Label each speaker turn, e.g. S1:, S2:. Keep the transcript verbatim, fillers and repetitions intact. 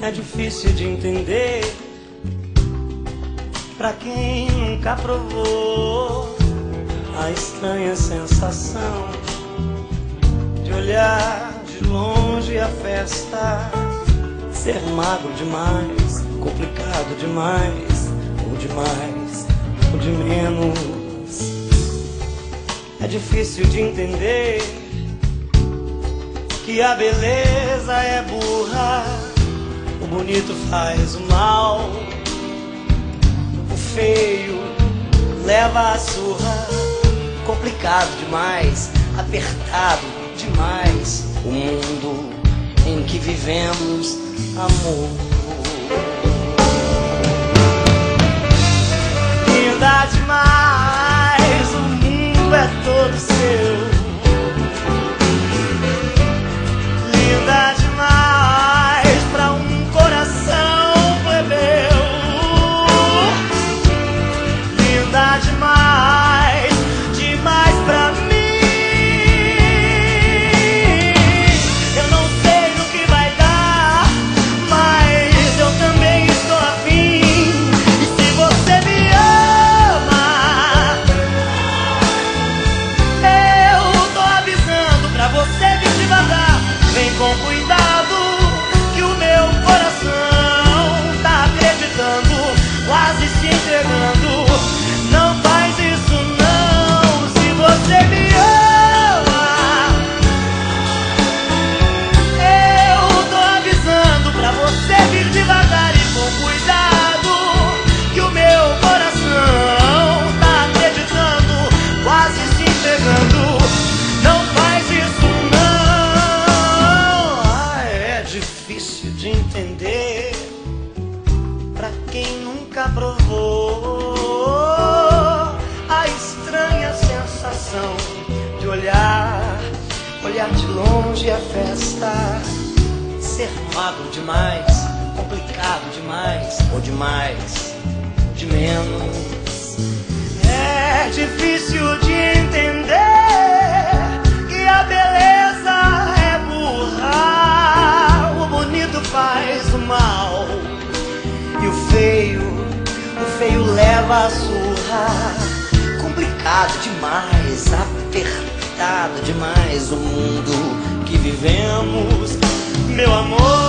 S1: É difícil de entender pra quem nunca provou a estranha sensação de olhar de longe a festa, ser magro demais, complicado demais, ou demais, ou de menos. É difícil de entender que a beleza é burra, o bonito faz o mal, o feio leva a surra. Complicado demais, apertado demais, o mundo em que vivemos, amor. Linda demais, o mundo é todo seu. Linda demais pra um coração plebeu. Linda demais, demais pra mim. Eu não sei no que vai dar, mas eu também estou afim. E se você me ama, eu tô avisando pra você vir devagar. Vem com cuidado que o meu coração tá acreditando, quase se entregando. Não faz isso não, se você me ama. Eu tô avisando pra você vir devagar e com cuidado que o meu coração tá acreditando, quase se entregando. Não faz isso não. Ah, é difícil de entender pra quem nunca provou a estranha sensação de olhar, olhar de longe a festa, ser magro demais, complicado demais, ou demais, de menos. É difícil de entender que a beleza é burra, o bonito faz o mal, e o feio, o feio leva a surra. Complicado demais, apertado demais, o mundo que vivemos, meu amor.